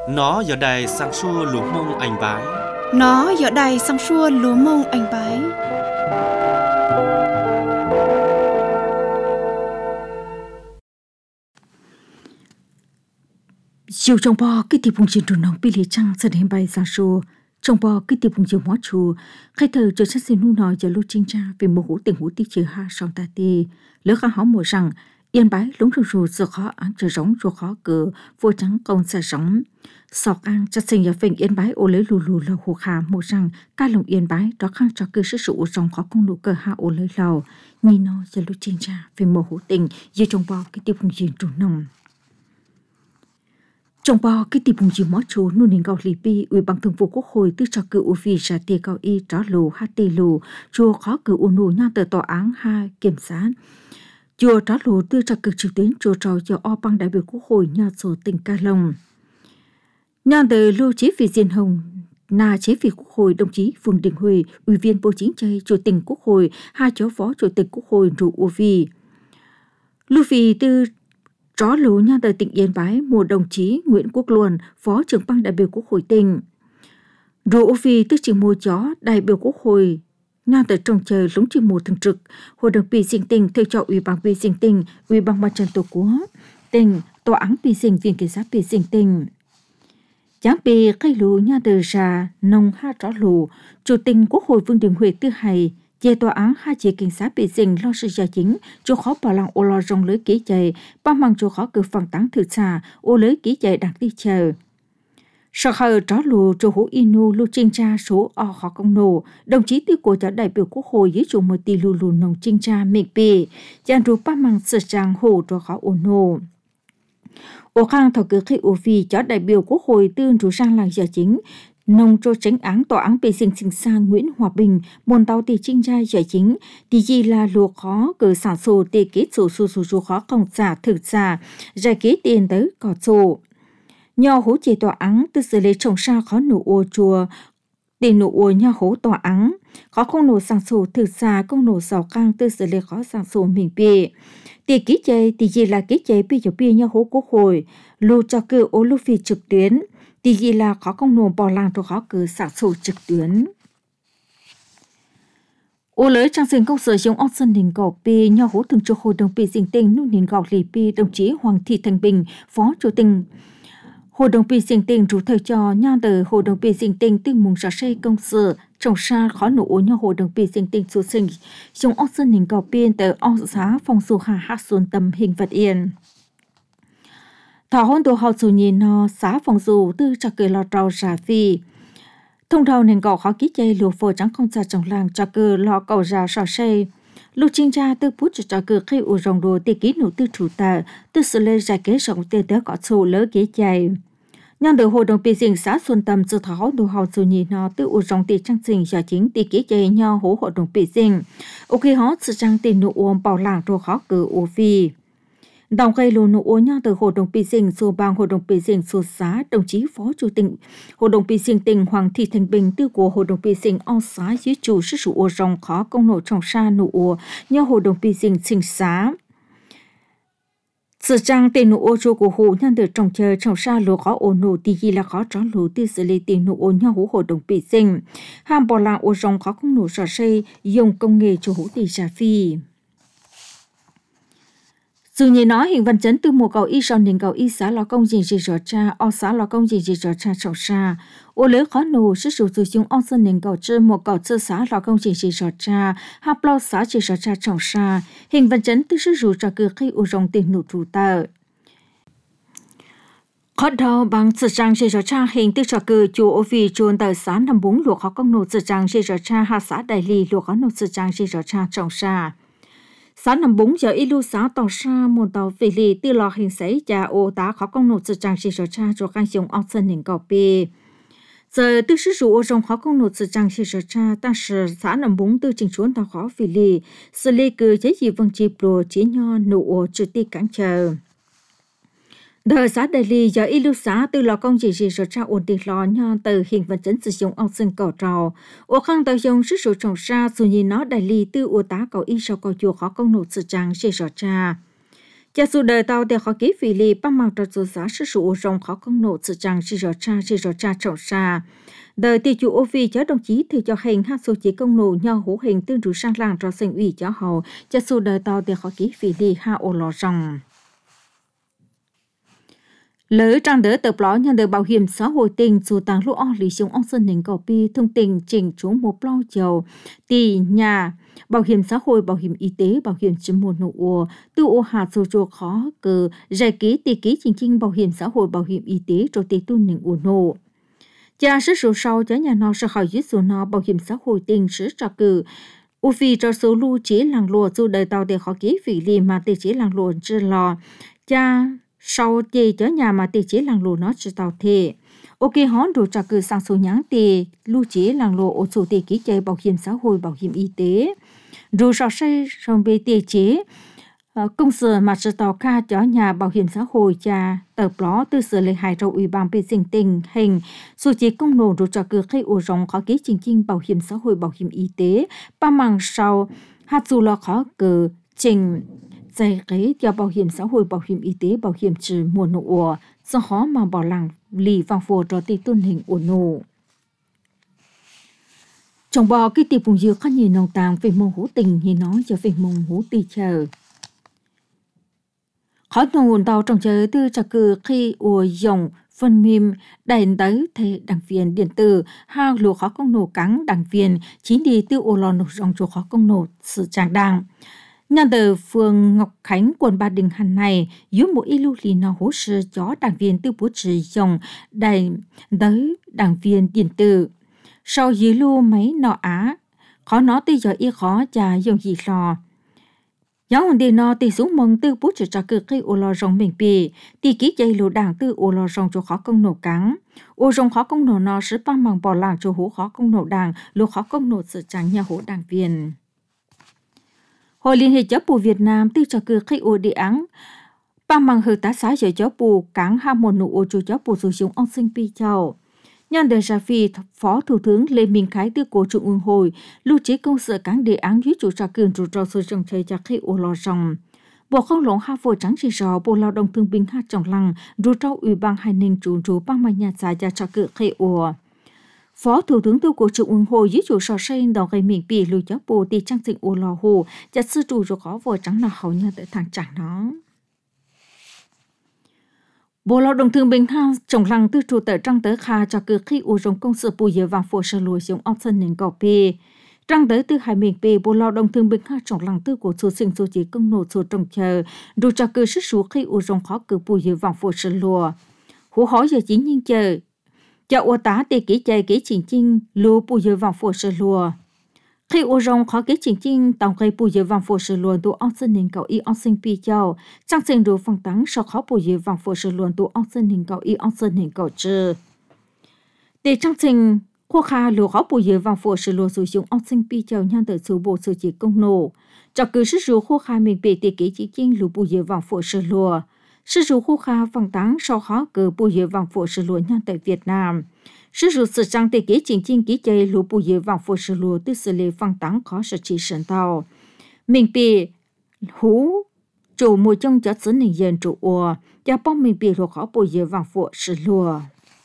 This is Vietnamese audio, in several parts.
Nó giờ đây sang xua lúa mông anh bái. Nó giờ đây sang xua lúa mông anh bái. Chiều trong bò cái tiệp bùng chiến trù nóng bị lý trăng sẽ đến bay sang xua. Trong bò cái tiệp bùng chiến hóa chùa. Khai thờ cho sát xin nu nói cho lúc chính tra vì một hữu tình hữu tí chữ ha song ta ti. Lỡ khá hó mùa rằng yên bái lúng rù rù giờ khó án trở giống rù khó cờ vô trắng công xa sống. Sọc ăn chắc sinh ở phình yên bái ô lấy lù lù lầu hồ khả mùa rằng ca lồng yên bái đó khăn cho cơ sức sụ trong khó công nụ cơ hạ ô lấy lầu. Nhìn nó cho lúc chính tra vì một hữu tình như trong bò cái tiệp bùng chiến trù nóng. Trong bò cái tiệp bùng chiến mó chú nụ nín gạo lì bi ủy ban thường vụ quốc hội tư cho cử uvi ra tì cao y tró lù hát tì lù chùa khó cử u nụ nha tờ tòa án ha kiểm sát. Chùa tró lù tư cho cử trực tuyến chùa trò cho o bang đại biểu quốc hội nhà sổ tỉnh Ca Long. Nhà tờ lưu chí vị Diên Hồng na chế vị quốc hội đồng chí Vương Đình Huệ ủy viên bộ chính trị chủ tịch quốc hội hai cháu phó chủ tịch quốc hội rủ uvi. Lưu vị tư tró lù nha tờ tỉnh Yên Bái một đồng chí Nguyễn Quốc Luân phó trưởng ban đại biểu quốc hội tỉnh. Rủ uvi tư chỉ mua chó đại biểu quốc hội nha tờ trông chờ lúng chỉ một thường trực hội đồng bị sinh tỉnh theo cho ủy ban bị sinh tỉnh ủy ban mặt trận tổ quốc tỉnh tòa án bị sinh viện kiểm sát bị sinh tỉnh. Giáng bị cây lù nha tờ ra nông ha tró lù chủ tịch quốc hội Vương Đình Huệ tư hay về tòa án hai chế cảnh sát bị dình lo sự giả chính cho khó bảo lòng ô lo rong lưới ký chạy bao mang cho khó cử phẳng táng thử xa ô lưới ký chạy đặc đi chờ. Sau khi tró lù cho hữu inu lưu trinh tra số o khó công nổ đồng chí tiêu của trả đại biểu quốc hội dưới chủ một tỷ lù lù nông trinh tra mệnh bì dàn rù bao mang sự trang hồ cho khó ổn nổ. Ô khang thảo cử khi ô vì cho đại biểu quốc hội tương rủ sang làng giả chính nông cho tránh án tòa án bị sinh sinh sang Nguyễn Hòa Bình môn tàu tỷ trinh trai giải chính thì gì là lùa khó cử sản sổ tỷ kết sổ khó không giả thực giả giải kế tiền tới cỏ sổ nho hỗ chế tòa án từ xử lý trồng sa khó nổ ô chùa để nổ ô nho hỗ tòa án khó không nổ sản sổ thực giả công nổ sào cang từ xử lý khó sản sổ mình bị tỷ ký chế thì gì là ký chế bây giờ bia nho hỗ quốc hội lùa cho cử ô lưu phi trực tuyến thì gì là khó công nổ bỏ làng cho khó cử sản sổ trực tuyến. Ô lưới trang sinh công sở giống ông Sơn Đình Gạo Pi nho hỗ thường trực hội đồng bị dình tinh nụ nín gạo lì pi đồng chí Hoàng Thị Thanh Bình phó chủ tịch hội đồng bị dình tinh chủ thời cho nha tờ hội đồng bị dình tinh từ mùng sở xây công sở trồng sa khó nổ ô nho hội đồng bị dình tinh chủ sinh giống ông Sơn Đình Gạo Pi tờ ông xã phòng su hà hát xuân tâm hình vật yên. Thảo hôn đồ họ dù nhìn nó xã phòng dù tư cho cười lọt rau rà phi. Thông đầu nên gạo khó ký chay lùa phổ trắng không xa trong làng cho cười lọ cầu rà sò xây. Lúc chính tra tư bút cho cười khi ủ rồng đồ tì ký nụ tư chủ tà tư xử lê giải kế rộng tê tế có sổ lỡ ghế chay. Nhân từ hội đồng bị dình xã Xuân Tâm dự thảo hôn đồ họ dù nhìn nó tư ủ rồng tì trang trình giả chính tì ký chay nhau hố hội đồng bị dình. Ô khi họ sự trang tì nụ ôm bảo làng đồ khó cử ủ phi. Đồng gây lùn nụ nha từ hội đồng bị dình số bang hội đồng bị dình số xã đồng chí phó chủ tịch hội đồng bị dình tỉnh Hoàng Thị Thanh Bình tư của hội đồng bị dình ông xã dưới chủ sức sụ ô rồng khó công nổ trong sa nụ ô nhau hội đồng bị dình sinh xã sự trang tiền nụ ô chủ của hộ nhân từ trong chờ trong sa lúa khó ô nổ thì gì là khó tró lúa tư xử lý tiền nụ ô nhau hội đồng bị dình ham bỏ làng ô rồng khó công nổ sò xây dùng công nghệ cho hữu tỷ trả phi. Dù như nói hình văn chấn từ một cầu y sau nền cầu y xã lò công gì rõ cha, o xã lò công gì rõ cha trọng sa. Ô lưới khó nụ sức sử dụng ông sơn nền cầu chư một cầu chư xã lò công gì rõ cha, hạp lao xã chỉ rõ cha trọng sa. Hình văn chấn từ sức rủ cho cư khi u rong tiền nụ thủ tờ. Khó đầu bằng sự trang chỉ rõ cha hình từ cho cư chùa ô vì chuồn tờ xã nằm búng lụa khó công nụ sự trang chỉ rõ cha hạ xã đại lì lụa khó nụ sự trang chỉ rõ cha trọng sa. Xã nằm búng giờ ilu xã tàu sa một tàu về lì từ lò hình sấy cha ô tá khó công nộp sự trang chỉ rõ cha cho các dùng ông sơn nền cọp bì giờ từ sử dụng ô rong khó công nộp sự trang chỉ rõ cha ta sử xã nằm búng từ trình chuốn tàu khó về lì xử lý cứ chế gì vâng chịp đồ chế nho nụ ô trực tiếp cản chờ đời xã đại lì giờ ilu xã từ lò công chỉ rõ cha ổn định lò nho từ hình vật chấn sử dụng ông sơn cỏ trào ô khang tàu dùng sử dụng trồng sa dù nhìn nó đại lì từ ô tá cầu y sau cầu chùa khó công nộp sự trang chỉ rõ cha Cha su đời tàu để khó ký phỉ lì bắt mang trò số giá sự sụ rồng khó công nộ sự chẳng chỉ rõ cha trọng xa. Đời tỷ chủ ô phi cho đồng chí thì cho hình hát số chỉ công nộ nhau hữu hình tương rủ sang làng cho sinh ủy cho hầu. Cha su đời tàu để khó ký phỉ lì hạ ô lò rồng. Lỡ trang đỡ tập ló nhận được bảo hiểm xã hội tỉnh dù tăng lũ o lý xuống ông sân nền cầu pi thông tình chỉnh chú một lo dầu tỷ nhà bảo hiểm xã hội bảo hiểm y tế bảo hiểm chứng môn nội ua tư ô hạt số chỗ khó cờ giải ký tỷ ký chính bảo hiểm xã hội bảo hiểm y tế rồi tỷ tu nền ua nộ cha sức số sau cho nhà nó sẽ khỏi dưới số nó bảo hiểm xã hội tỉnh sức cho cử u phi cho số lưu chế làng lùa dù đời tàu để khó ký phỉ lì mà tỷ chế làng lùa chưa lò cha sau chị cho nhà mà tỷ chế làng lùa nó chỉ tàu thế ok hón đồ trả cử sang số nhãn tỷ lưu chế làng lùa ô số tỷ ký chế bảo hiểm xã hội bảo hiểm y tế rồi sau xây xong về tỷ chế công sở mà chỉ tàu ca cho nhà bảo hiểm xã hội cha tập đó từ sự lệ hại trong ủy ban về tình tình hình số chế công nổ đồ trả cử khi ổ rộng khó ký chính bảo hiểm xã hội bảo hiểm y tế ba mảng sau hạt dù là khó cử trình giải cái cho bảo hiểm xã hội bảo hiểm y tế bảo hiểm trừ mùa nổ ủa do khó mà bảo làng lì vàng phổ cho tỷ tuân hình ủa nổ trong bò cái tiệp vùng dừa khá nhiều nông tàng về mông hữu tình như nói cho về mông hữu tì chờ khó nguồn tàu trong chờ tư trả cử khi ủa dòng phần mềm đèn tới thể đảng viên điện tử hai lúa khó công nổ cắn đảng viên chính đi tiêu ủa lò nổ dòng chỗ khó công nổ sự tràng đảng nhà tờ phường Ngọc Khánh quận Ba Đình hàng này dưới một ít lưu lý nào hỗ trợ cho đảng viên tư bố trí dòng đầy tới đảng viên điện tử sau dưới lưu mấy nọ á khó nó tư giờ y khó chả dùng gì lò giáo hồn đề nó tỷ xuống mong tư bố trí cho cực khi ô lò rong mình bì tỷ ký dây lô đảng tư ô lò rong cho khó công nổ cắn ô rong khó công nổ nó sẽ bằng bằng bỏ làng cho hố khó công nổ đảng lô khó công nổ sự trắng nhà hố đảng viên Hội Liên hệ Giáo bù Việt Nam tư cho cử khi ô địa án bằng bằng hợp tác xã giữa Giáo bù cảng hà một nụ ô chủ Giáo bù sử dụng ông sinh pi châu. Nhân đề ra phi Phó Thủ tướng Lê Minh Khái tư cổ Trung ương Hội lưu trí công sở cảng đề án dưới chủ trà cường rủi ro sử dụng thời cho khi ô lò rồng. Bộ không lộn hạ phổ trắng chỉ rõ Bộ Lao động Thương binh hạ trọng lăng rủi ro ủy ban hai ninh chủ rủ bằng mà nhà xã cho cử khi ô. Phó Thủ tướng tư của Trung ương Hội dưới chủ sở xây đào gây miền bì lưu giáo bồ tỷ trang dịch ô lò hồ chặt sư chủ rồi có vội trắng nào hầu như tới thằng chẳng nó. Bộ Lao động Thương binh hạ trọng lăng tư chủ tới trang tới kha cho cử khi ô rồng công sự bùi giờ vàng phổ sở lùi xuống ốc sân nền gò bì. Trang tới từ hai miền bì Bộ Lao động Thương binh hạ trọng lăng tư của số sinh số chỉ công nổ số trồng chờ đủ cho cử sức số khi ô rồng khó cử bùi giờ vàng phổ sở lùa. Hú hỏi giờ chính nhiên chờ. Cho ô tá tê ký chạy ký chính chinh lô bù giờ vàng phổ sở lùa. Khi ô rong khó ký chính chinh tổng gây bù giờ vàng phổ sở lùa tụ ông sinh hình cầu y ông sinh pi châu. Trang sinh đồ phong tắng sau khó bù giờ vàng phổ sở lùa tụ ông sinh hình cầu y ông sinh hình cầu trừ. Để trang sinh khu kha lùa khó bù giờ vàng phổ sở lùa sử dụng ông sinh pi châu nhan tử số bộ sử chỉ công nổ. Cho cứ sức rùa khu kha mình bề tê ký chính chinh lùa bù giờ vàng phổ sở lùa. Sư dụ khu kha phong táng sau khó cử bù dự vàng phổ sử lùa nhân tại Việt Nam. Sư dụ sự trang tế ký chính chinh ký chơi lùa bù dự vàng phổ sử lùa tư xử lệ phong táng khó sở chỉ sẵn tàu. Mình bì hú chủ mùi trong cho xứ nền dân chủ ua cho bóng mình bì lùa khó bù dự vàng phổ sử lùa.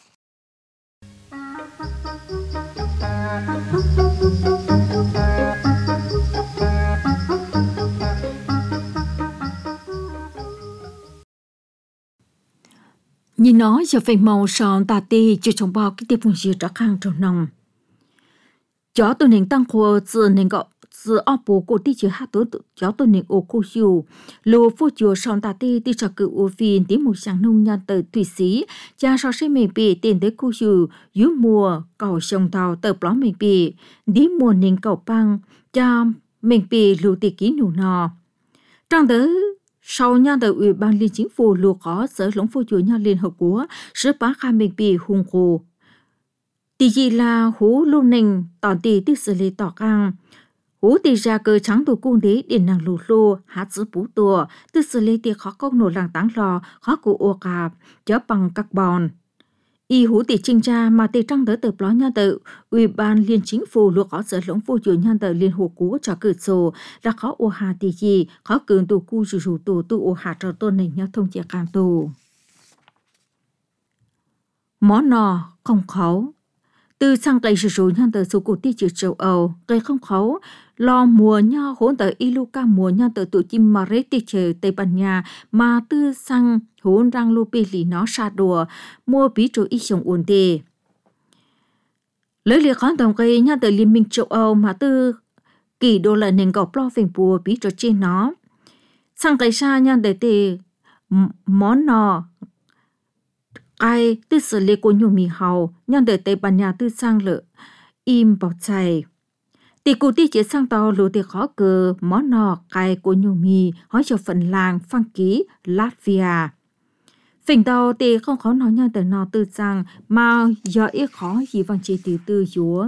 Nhìn nó giờ phải màu sòn tà tì cho trong bao cái tiệp vùng dừa trả khang trong nòng. Chó tôi nên tăng khô dừa nên gọi dừa ổ bố của tí chứa hát tối chó tôi nên ổ khô hiu. Lô phô chùa sòn tà tì tí cho cự ổ phiền tí một sáng nông nhân tới thủy sĩ. Cha so sẽ mềm bì tiền tới khô hiu dưới mùa cầu sông tàu tập ló mềm bì. Đi mùa nên cầu băng cha mềm bì lù tì ký nụ nò. Trong tới sau nhà đời ủy ban liên chính phủ lùa có sở lũng phô chủ nhà liên hợp quốc sứ bá khai mình bị hung khổ. Tỷ gì là hú lưu nình tỏ tỷ tư xử lý tỏ căng. Hú tỷ ra cơ trắng tổ cung đế điện năng lù lô hát giữ bú tùa tư xử lý tỷ khó công nổ làng táng lò khó cụ ô cạp chớ bằng carbon. Y hữu tỷ trinh tra mà tỷ trăng tới tập ló nha tự Ủy ban Liên Chính phủ luật khó sở lũng vô chủ nha tự Liên Hồ Cú cho cử sổ là khó ô hà tỷ gì khó cường tù cu rủ tù tu ô hà cho tôn này nhau thông chia càng tù. Món nò không khấu từ sang cây rủ nha tự số cụ tỷ chữ châu Âu cây không khấu lo mùa nha hỗn tự Iluka mùa nha tự tụ chim mà rết tỷ chữ Tây Ban Nha mà từ sang hỗn răng lô bì lì nó xa đùa mua bí trù y sống ổn tì. Lấy liệt khán tổng gây nha từ Liên minh châu Âu mà từ kỳ đô la nền gọc lo phình bùa bí trù trên nó. Sang cây xa nha để tì món nò ai từ xử lý của nhiều mì hầu nha để Tây Ban Nha từ sang lợ im bọc chày. Tỷ cụ tỷ chế sang tàu lũ tỷ khó cờ món nò cài của nhiều mì hỏi cho phần làng phang ký Latvia. Phình tàu tỷ không khó nói nhau từ nò từ sang mà do ít khó gì bằng chỉ từ từ dúa.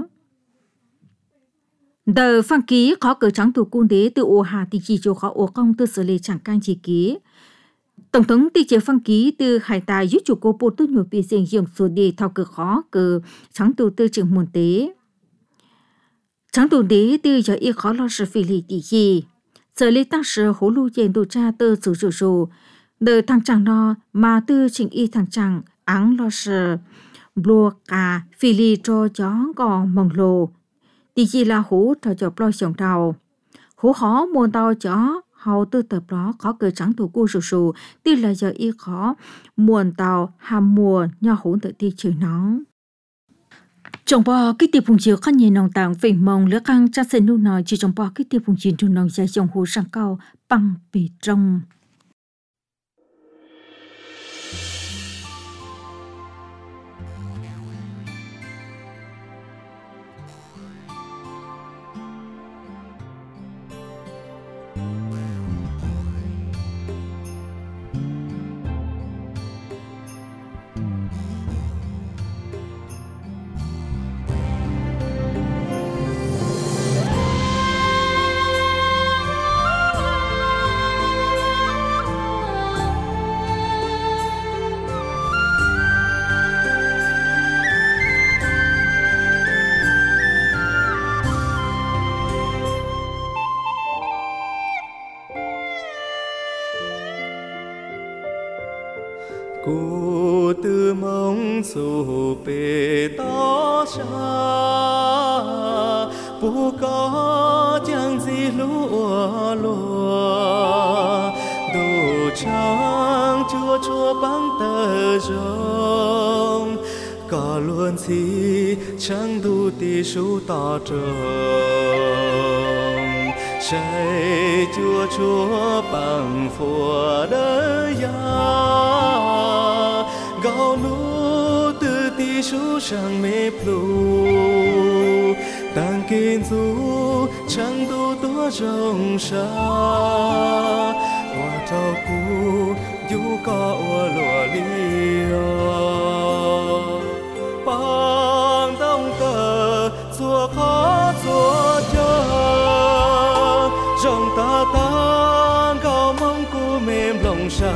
Đời phang ký khó cờ trắng tù cung đế từ ô hà tỷ chỉ cho khó ô công từ xử lý chẳng can chỉ ký. Tổng thống tỷ chế phang ký từ hải tài giúp chủ cô bộ tư nhiều bị diễn dụng số đi thao cờ khó cờ trắng tù từ trường môn tế. Trắng tù đế từ giờ ít khó lo sự phỉ lì tỷ gì. Sở lý tăng sở hỗ lưu dền tù cha từ sử dụng rù. Đời thằng chàng nó mà từ trình y thằng chàng áng lo sự blua cả phỉ lì cho chó gò mỏng lồ. Tỷ gì là hỗ cho chọc lo sống đầu. Hỗ khó muôn tao chó hầu tư tập đó khó cờ trắng tù cu rù rù. Tỷ là giờ ít khó muôn tao hàm mùa nhỏ hỗn tự tỷ chữ nó. Trong bò cái tiệp vùng chiều khăn nhìn nòng tảng về mong lỡ căng cha sen nu nói chỉ trong bò cái tiệp vùng chiều trong nòng dài dòng hồ sang cao bằng bể trong. Cụ tư mong dù bề tó xa bố có chẳng gì lúa lúa đồ trắng chua chua băng tờ rồng có luôn gì chẳng đủ tỷ số tỏ trông say chua chua bằng phùa đời gạo lúa từ tí số sang mê plu tăng kinh du chẳng tu tua rong xa hoa trao cu du có hoa lúa liêu bằng đông tờ chùa khó chùa chờ rong ta tăng gạo mong cu mềm lòng xa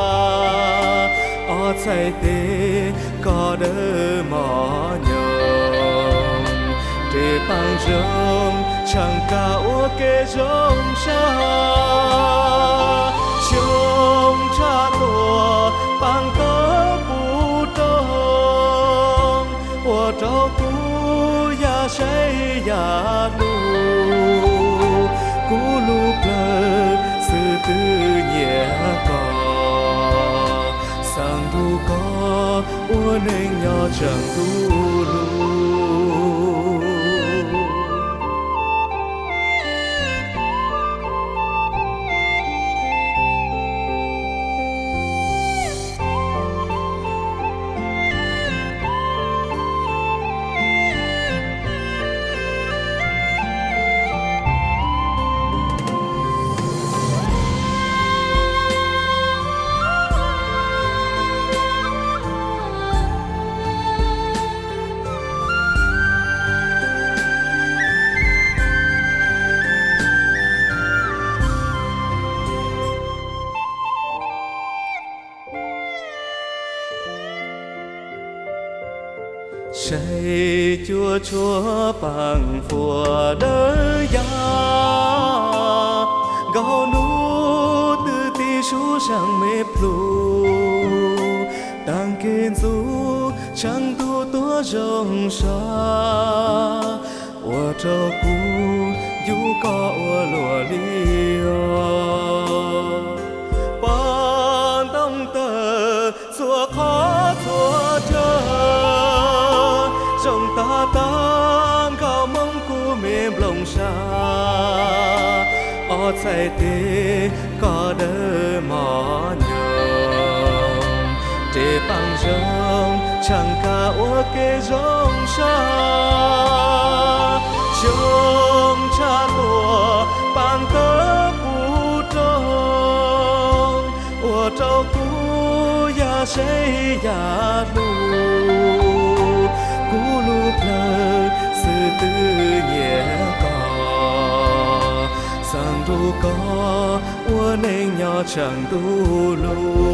ở trái tê có đỡ mỏ nhom để bằng rong chẳng cả ô kê rong xa chung cha tổ bằng cớ bù đông ô trâu cú ya say ya lu cú lu plơ sự tư nhẹ cò sang tu có uốn nên nhỏ chẳng tu lu. say chúa chúa bằng phùa đời ya gạo nú từ ti sú sang mê plu đang kiên du chẳng tu tua rong xa我照顾有个我罗里哦，帮东的做好做着，trong ta tăng cao mong của mềm lòng xa, ở tại thế có đỡ mò nhom, để bằng rong chẳng cả ô kê rong xa. Trong cha lúa bằng tơ bù trông, ô trâu cú ya say ya lu, cú lu plơ sự tư nhẹ cò, sang du có ô nên nhỏ chẳng du lu.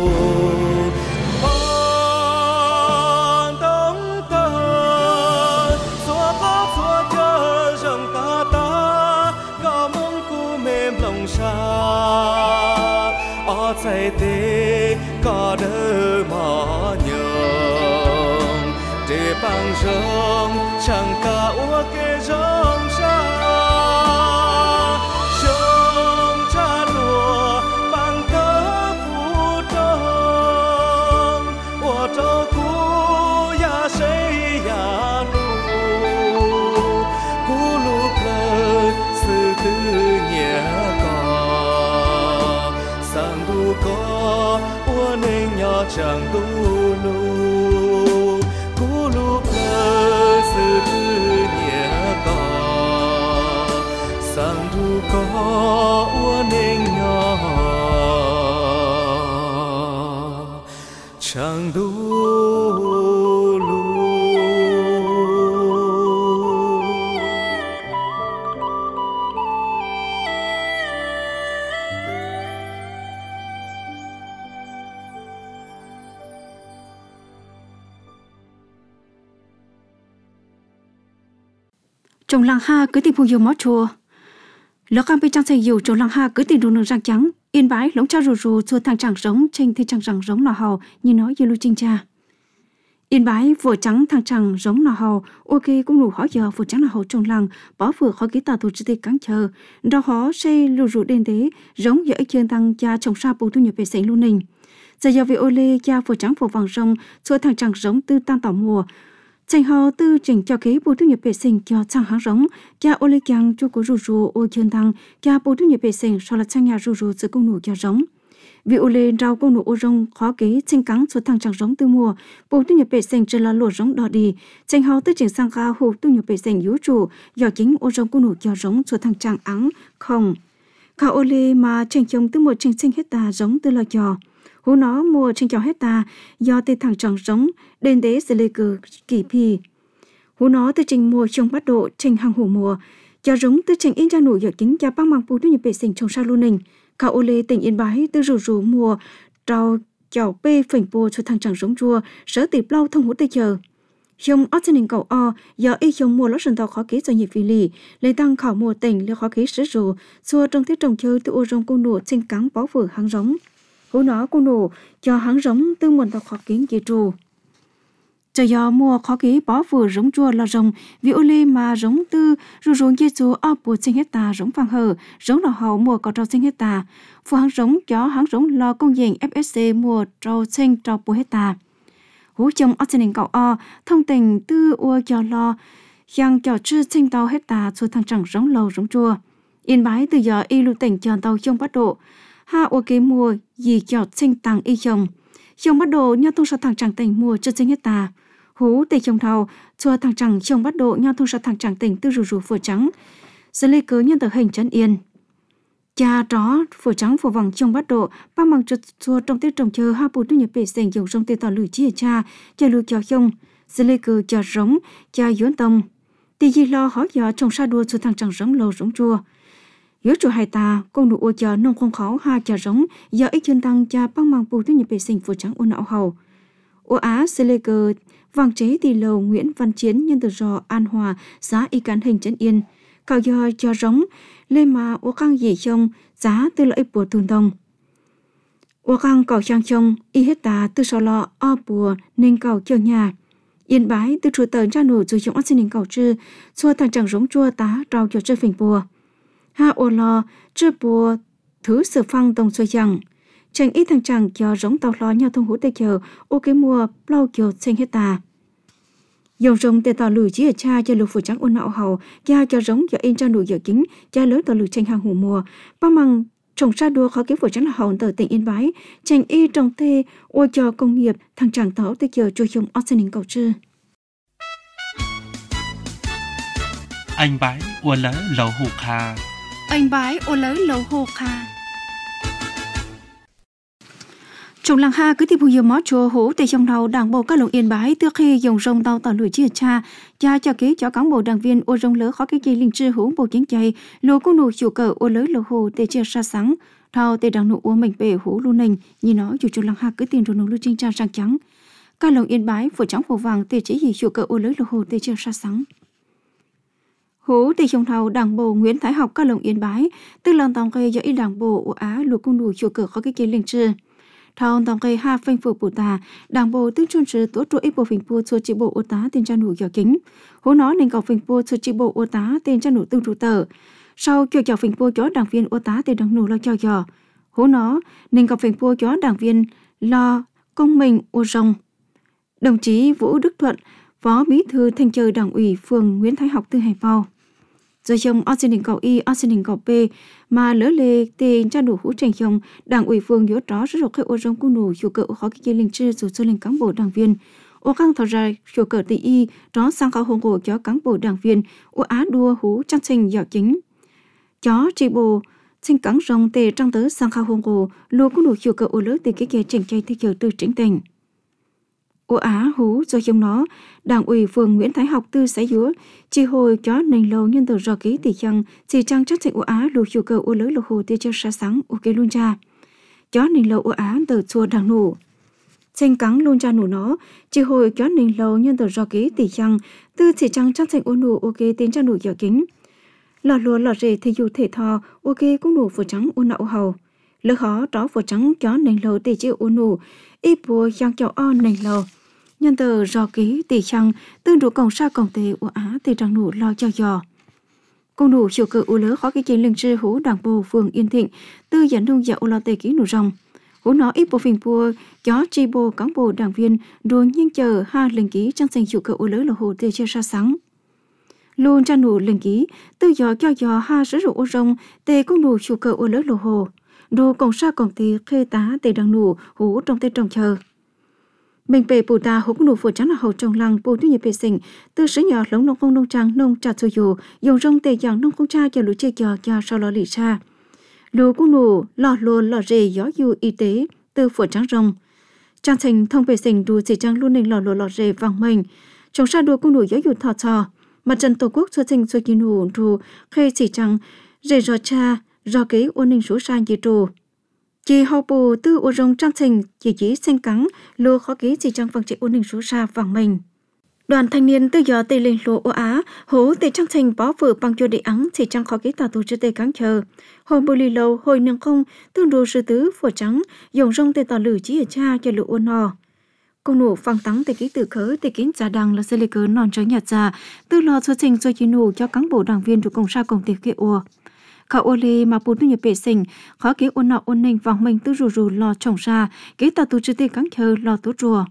Ở tại thế có đỡ mò nhom để bằng rong chẳng cả ô kê rong xa trong cha lúa bằng tơ phù trông ô trâu cú ya say ya lu cú lu plơ sự tư nhẹ sang du có ô nên nhỏ chẳng tu lu cú lu plơ sự tư nhẹ có sang du có ô nên nhỏ chẳng tu lu. Trong làng ha cứ tìm phù yêu mót chùa lỡ cam bên trong xây dù trong làng ha cứ tìm đồ nương răng trắng yên bái lống cha rù rù chua thang chẳng giống trên thì chẳng rằng giống nọ hầu như nói như lưu trinh cha yên bái vừa trắng thang chẳng giống nọ hầu ok cũng đủ khó giờ vừa trắng nọ hầu trong làng bỏ vừa khó ký tà tù chỉ cắn chờ đó họ xây lù rù đen đế giống giữa chân thang cha trồng sa bù thu nhập về xây luôn nình giờ giờ vì ô lê cha vừa trắng vừa vàng rong chua thang chẳng giống tư tan tỏ mùa Trình họ tư chỉnh cho kế bộ thu nhập vệ sinh cho sang hàng rống, cha ô lê kiang cho cố rù rù ô chân thăng, cha bộ thu nhập vệ sinh sau là sang nhà rù rù giữa công nụ cho rống. Vì ô lê rau công nụ ô rong khó kế trình cắn số thằng chẳng rống tư mùa, bộ thu nhập vệ sinh trở là lụa rống đỏ đi. Trình họ tư chỉnh sang cao hồ thu nhập vệ sinh yếu chủ, do chính ô rong công nụ cho rống số thằng chẳng ắng không. Cả ô lê mà trình chồng tư một trình sinh hết ta rống tư lo cho. Hú nó mua trên cho hết ta do tê thằng tròn giống đền đế sẽ lê cử kỳ phi. Hú nó tư trình mua trong bắt độ trình hàng hủ mùa cho giống tư trình in ra nụ dọ chính cho băng bằng bù thu nhập vệ sinh trong sa lưu nình. Cả ô lê tỉnh Yên Bái tư rủ rủ mua trao chảo bê phỉnh bùa cho thằng tròn giống chua sở tịp lâu thông hú tê chờ. Trong ớt chân cầu o do y trong mua lót sần tàu khó ký do nhịp phi lì lấy tăng khảo mùa tỉnh lấy khó ký sử rủ xua trong tiết trồng chơi từ ô rong cung nụ trên cắn bó vừa hàng giống. Hú nó cô nổ cho hắn giống tư nguồn tàu khó kiến kỳ trù. Cho do mua khó ký bó vừa giống chua là rồng vì ô lê mà giống tư rù rù dê chú ở bùa sinh hết ta giống vàng hờ giống đỏ hậu mua có trâu sinh hết ta. Phụ hắn giống cho hắn giống lo công diện FSC mua trâu sinh trâu bùa hết ta. Hú chồng ở trên cầu o thông tình tư ua cho lo yang cho chư sinh tàu hết ta cho thằng chẳng giống lầu giống chua. Yên Bái từ giờ y lưu tỉnh cho tàu trong bắt độ. Ha ô kế mua gì cho sinh tăng y chồng. Chồng bắt độ nhau thông sa thằng chẳng tỉnh mua cho sinh hết ta. Hú tây chồng thầu cho thằng chẳng chồng bắt độ nhau thông sa thằng chẳng tỉnh tư rù rù phở trắng. Giờ lê cớ nhân tờ hình trấn yên. Cha đó phở trắng phở vàng chồng bắt độ ba bằng cho trong tiết trồng chờ ha bù thu nhập vệ sinh dùng trong tê tỏ lử chia cha lưu cho chồng. Giờ lê cớ cho rống cha yuán tông. Tì gì lo hỏi giờ trồng sa đua cho thằng chẳng rống lầu rống chua. Yếu chủ hai ta, công nụ ô chờ nông không khó ha chờ rống, do ít chân tăng cha băng mang bù thu nhập vệ sinh phổ trắng ô não hầu. Ô Á Sê Lê Cờ vàng chế tỷ lầu Nguyễn Văn Chiến nhân từ rò An Hòa xã Y Cán Hình Trấn Yên cao do cho rống lên mà ô khang dì chông giá tư lợi bùa tùn đồng ô khang cầu trang chông y hết tà tư sò lọ o bùa nên cầu chờ nhà Yên Bái từ chủ tờ ra nổ rồi chúng ăn xin cầu chư xua thằng chẳng giống chua tá trao cho chơi phình bùa ha ô lo chư bùa thứ sự phăng đồng xoay chẳng chẳng ít thằng chẳng cho giống tàu lo nhau thông hú tê chờ ô cái mùa lâu kiều xanh hết tà dòng rồng tê tàu lử chỉ ở cha cho lục phủ trắng ôn nạo hầu cha cho giống cho in trang đủ giờ kính cha lớn tàu lử tranh hàng hủ mùa ba măng trồng sa đua khó kiếm phủ trắng là hầu tờ tỉnh Yên Bái tranh y trồng tê ô cho công nghiệp thằng chẳng tàu tê chờ chui chung ở sân cầu chư anh bái ua lỡ lầu hù kha anh bái ô lỡ lầu hù kha Trong làng ha cứ tiếp nhiều mót chùa hủ tại trong đầu đảng bộ các lồng Yên Bái từ khi dùng rồng tàu tàu lưỡi chia cha cho kế cho cán bộ đảng viên ô rồng lỡ khó cái gì linh trư hủ bộ chính chạy lúa cũng nụ chủ cờ ô lỡ lầu hồ để chia xa sáng thao để đảng nụ ô mình bể hủ luôn nình như nó chủ trong làng ha cứ tiền rồi nụ lưu trinh tra sang trắng các lồng Yên Bái phủ trắng phủ vàng để chỉ gì chủ cờ ô lỡ lầu hồ để chia xa sáng hủ tại trong đầu đảng bộ Nguyễn Thái Học các lồng Yên Bái từ lần tòng cây do ý đảng bộ ô Á lúa cũng nụ chủ cờ khó cái gì linh trư thao tòng cây ha phanh phủ bù tà đảng bộ tương chuyên sự tổ chức bộ phình bù cho chi bộ ô tá tên cha nụ giỏ kính hố nó nên cầu phình bù cho chi bộ ô tá tên cha nụ tương trụ tờ sau cho chào phình bù cho đảng viên ô tá tên đảng nụ lo cho giỏ hố nó nên cầu phình bù cho đảng viên lo công mình ô rồng đồng chí Vũ Đức Thuận phó bí thư thanh tra đảng ủy phường Nguyễn Thái Học từ Hải Phòng rồi chồng ở xin cầu y ở xin cầu p mà lỡ lê tên cha đủ hũ trình chồng đảng ủy phường nhớ rõ rất rồi ô rong cung nụ chủ cờ khó cái linh trư dù cho lên cán bộ đảng viên ô căng thọ ra chủ cờ tỷ y đó sang khảo hồng cổ cho cán bộ đảng viên ô Á đua hũ trang sinh dạo chính chó tri bộ sinh cắn rong tề trang tới sang khảo hồng cổ lúa cung nụ chủ cờ ô lỡ từ cái kia chỉnh chay theo giờ từ chính tình ô Á hú do trong nó đảng ủy phường Nguyễn Thái Học tư xã dúa chi hồi chó nền lâu nhân từ rò ký tỷ chăng chỉ trang trách thành ô Á lù chủ cờ ô lỡ lù hồ tiêu cho sa sáng ô kê luôn ra chó nền lâu ô Á từ chùa đảng nụ xanh cắn luôn ra nụ nó chi hồi chó nền lâu nhân từ rò ký tỷ chăng tư chỉ trang trách thành ô nụ ô kê tên ra nụ dở kính lò lùa lò rề thì dù thể thò ô kê cũng nụ phở trắng ô nạo hầu lỡ khó đó phở trắng chó nền lâu tỷ chịu ô nụ y bùa giang chào o nền lâu nhân tờ rò ký tỷ chăng tương đủ cổng sa cổng tề của Á tỷ trang nụ lo cho giò công đủ chiều cự u lỡ khó cái chiến lưng trư hú đảng bộ phường Yên Thịnh tư dẫn đông dạ u lo tề ký nụ rong hú nó ít bộ phình bùa chó tri bộ cán bộ đảng viên đua nhanh chờ ha linh ký trang sinh chiều cự u lỡ là hồ tề chia sa sáng luôn trang nụ linh ký tư giò cho giò ha sử dụng u rong tề công đủ chiều cự u lỡ là hồ đồ cổng sa cổng tề khê tá tề đằng nụ hú trong tề trồng chờ mình về bù ta hút nụ phổ trắng là hậu trồng lăng bù tiêu nhiệt vệ sinh từ sứ nhỏ lống nông phong nông trang nông trà xôi dù dùng rong tề dạng nông không cha cho lũ chơi cho sau lo lì xa lũ cũng nụ lò luôn lò rề gió dù y tế từ phổ trắng rong trang thành thông vệ sinh đu chỉ trang luôn nên lò rề vàng mình trồng sa đua cũng nụ gió dù thọ thọ mặt trận tổ quốc cho thành cho chín hủ đu khê chỉ trang rề rò cha rò kế ôn ninh số sa gì trù chỉ hậu bù tư ô rong trang thành chỉ xanh cắn lúa khó ký chỉ trang vàng trị ôn hình số xa vàng mình đoàn thanh niên tư gió tây lên lúa ô Á hố tây trang thành bó vừa bằng cho địa ắng chỉ trang khó ký tà tù cho tây cắn chờ hồi bù lì lâu hồi nương không tương đồ sư tứ phổ trắng dùng rong tây tà lử chỉ ở cha cho lúa ôn nò công nụ phăng tắng tây ký tự khớ tây kín giả đằng là xây lê cớ non trái nhạt già tư lo số trình cho chỉ nụ cho cán bộ đảng viên của công sa công ty kê ua cả ô lê mà bùn tu nhập vệ sinh khó kế ôn nọ ôn ninh vàng mình tư rù lò trồng ra kế tà tu chư tê cắn chờ lò tốt rùa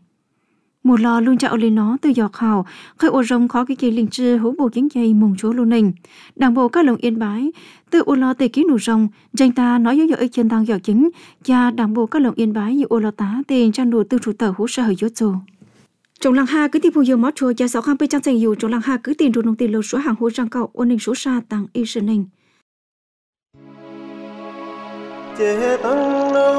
một lò luôn chạo lên nó từ giọt hào khơi ô rồng khó cái linh trư hố bộ chính dây mùng chúa luôn ninh đảng bộ các lồng Yên Bái từ ô lò tê ký nụ rồng danh ta nói với dõi chân tăng giọt chính và đảng bộ các lồng Yên Bái như ô lò tá tiền trang đồ tư chủ tờ hố sa hơi dốt dù trong làng ha cứ tìm phù mót chùa cha sáu khang pe trang thành dù trong làng ha cứ tìm đồ nông tiền lô số hàng hố răng cậu ôn ninh số sa tăng y sơn ninh chế tăng nó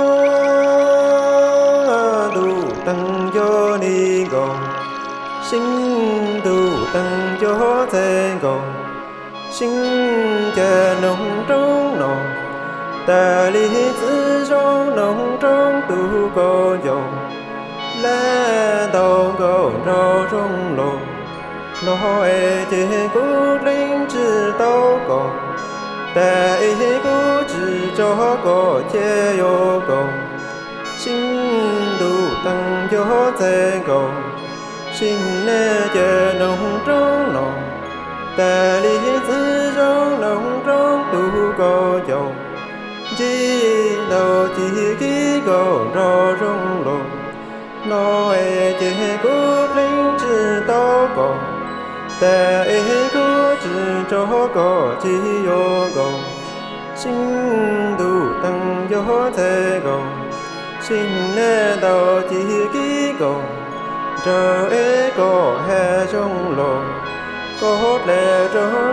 đủ tăng cho đi gòn sinh đủ tăng cho thế gòn sinh chờ nông trong nòng ta lý tự do nông trong tu có dòng lá đầu cầu rau rong lô nó ê chế cú linh chỉ tao cầu tại cú chỉ cho có chế yêu cầu xin đủ tăng cho thế cầu xin nè chờ nông trong nọ ta lý tư trong nông trong tu có dầu chỉ đầu chỉ ký cầu rau rong lô nó ê chế cú linh chỉ tao cầu ta ê cú chỉ cho có chỉ yêu cầu xin đủ tăng cho thế cầu xin nè đầu chỉ ký cầu chờ ê có hè trong lò có lẽ cho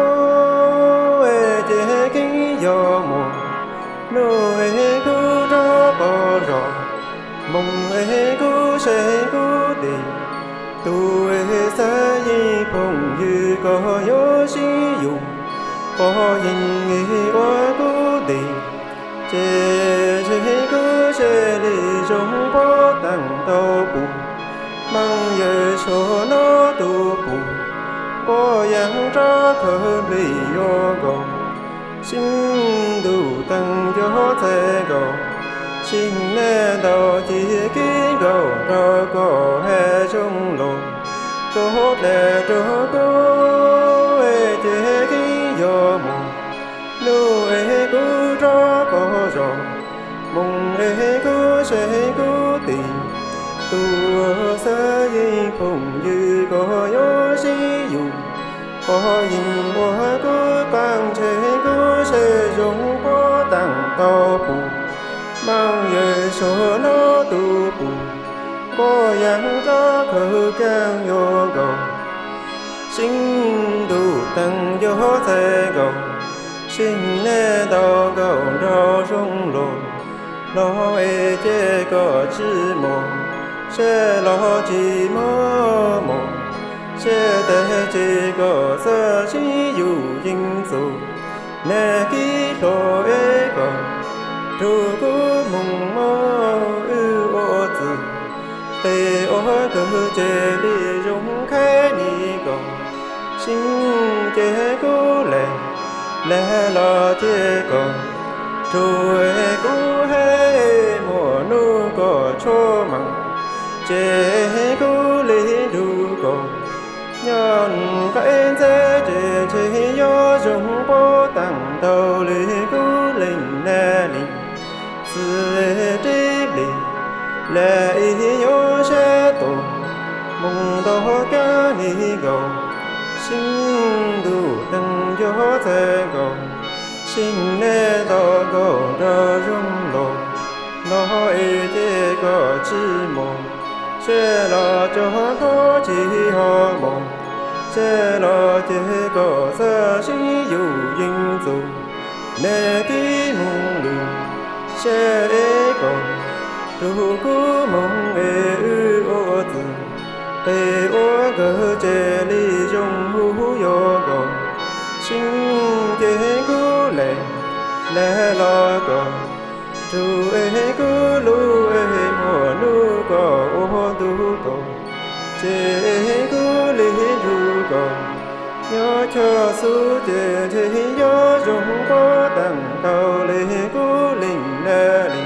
cô ê chế ký gió mùa nô ê cô cho có rõ mong ê cô sẽ cô đi tu ê xa y phong như có yếu sĩ dụ có hình nghi quá cô đi chế cô sẽ đi trong bó tăng tàu bù mang về số nó tu bù có yang ra khởi lý do cầu xin đủ tăng cho thế cầu xin nè đầu chỉ ký cầu ra có hè trong lò có lẽ cho cô ê chế ký do mùa nô ê cô ra có rõ mong ê cô sẽ cô tìm tu sa y phong như có yếu sĩ dụ có hình hoa có bằng chế có sẽ dùng có tăng tàu bù mang về số nó tu bù có yang ra khởi càng vô cầu xin đủ tăng vô thế cầu xin nè đào cầu rau rong lô nó ê chế có chỉ một sẽ lo chỉ mơ một sẽ để chỉ có sơ chỉ dù dinh dù nè kí lo ê có trù cố mong mơ ưu ô tử tê ô cơ chế đi rung khai ni cầu xin chế cố lẽ lo chế cầu trù ê cố hê mùa nu có cho măng chế cố lý đủ cầu nhân cái thế chế do dùng bó tăng đầu lý cố linh nè linh sự trí lý lẽ ý nhớ sẽ tổ mong đó cả ni cầu xin đủ tăng cho thế cầu xin nè đó cầu ra rung lô nó ý chế có chỉ một sẽ lo cho có chỉ họ một sẽ lo chế có sơ sĩ dù dinh dù nè ký mong lù sẽ có đủ cố mong ê ư ô tử tê ô cơ chế lý trong hú yo cầu xin chế cố lẽ lo cầu trù ê cố lu ê mùa nu có ô tu cầu chế cố lý ru cầu nhớ cho su chế nhớ dùng có tăng cầu lý cố linh nè linh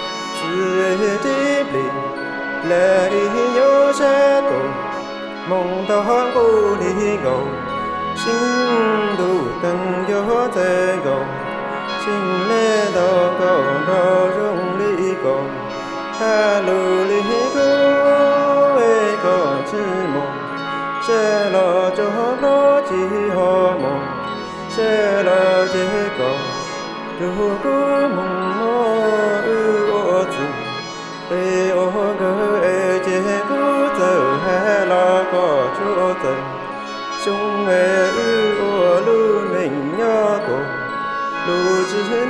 sự trí lý lẽ ý nhớ sẽ tổ mong tao cô lý cầu xin đủ tăng cho thế cầu xin lẽ đó cầu đó rung lý cầu ha lù lý cầu ê cầu chỉ một sẽ lo cho nó chỉ họ một sẽ lo chế cầu dù có mong mơ ư ô tử ê ô cơ ê chế cố giờ ha lo có chỗ tử chúng ê ư ô lưu mình nhớ tổ lù chỉ trên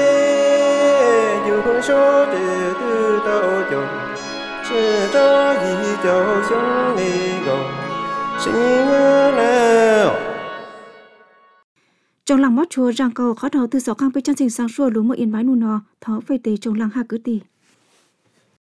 thế dù không số để tư tao chồng sẽ cho gì cho sống đi cầu xin nhớ nào trong làng mót chùa răng cầu khó đầu tư 6 căng với chân sinh sang xua lúa một yên bái nụ nọ thó phê tề trong làng ha cứ tì